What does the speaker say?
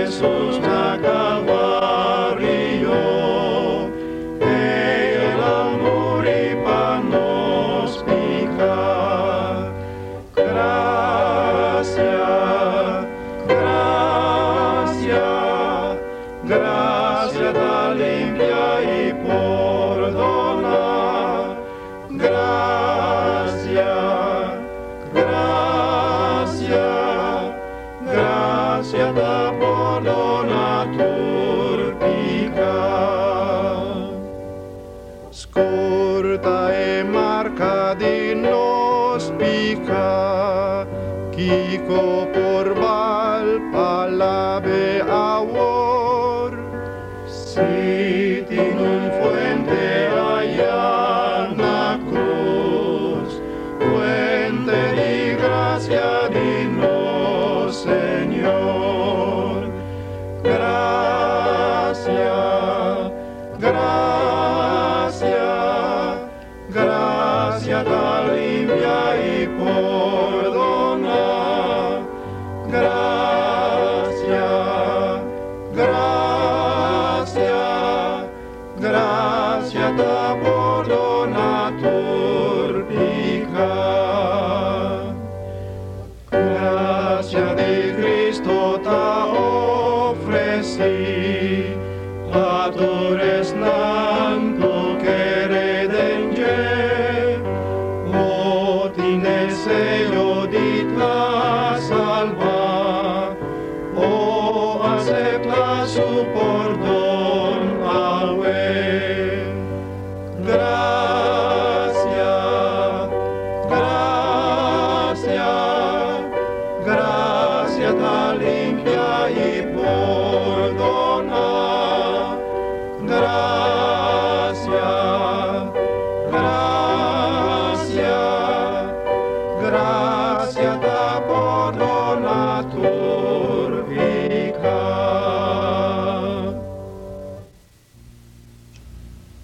Jesús na Calvario, el amor y panos pica. Gracia, gracia, gracia da limpia y perdona. Gracia, gracia, gracia da perdona turpica. Scurta e marca di nos pica, Kiko por val palabe awor. Si tin un fuente allá na cruz, fuente di gracia di nos Señor. Gracia, gracia, gracia da limpia y perdona. Gracia, gracia, gracia da perdona turpica. Gracia de Cristo ta ofreci, atores nanto queredenge, o tine sello di ta salva, o acepta su perdón aue. Gracia, gracia, gracia ta limpia y perdona. Gracia, gracia, gracia ta perdona.